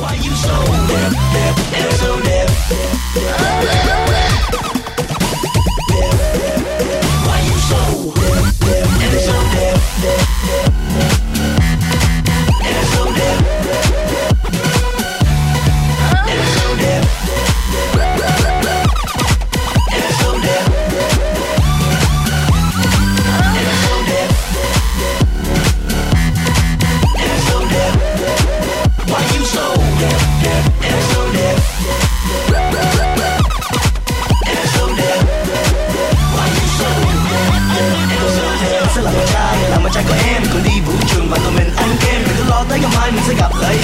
Why you so deaf, deaf, and so deaf? Why you so deaf, deaf, and so deaf? And so deaf, and so deaf, and so deaf, and so deaf, and so deaf. Why you so deaf, deaf, and so deaf? And so deaf. Why you so deaf, deaf, and so deaf? Sẽ là một trai có em, còn đi vũ trường và tụi mình ăn kem. Đừng có lo tới ngày mai mình sẽ gặp lại